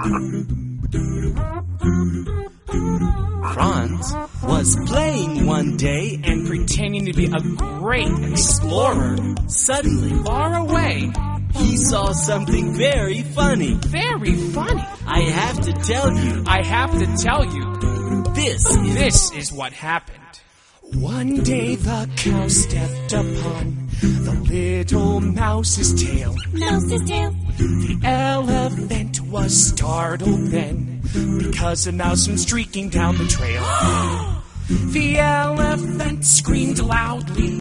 Franz was playing one day and pretending to be a great explorer. suddenly Far away. he saw something very funny. Very funny. I have to tell you, I have to tell you, this is what happened. One day the cow stepped upon the little mouse's tail. Mouse's tail. The elephant was startled then, because a mouse went streaking down the trail. The elephant screamed loudly.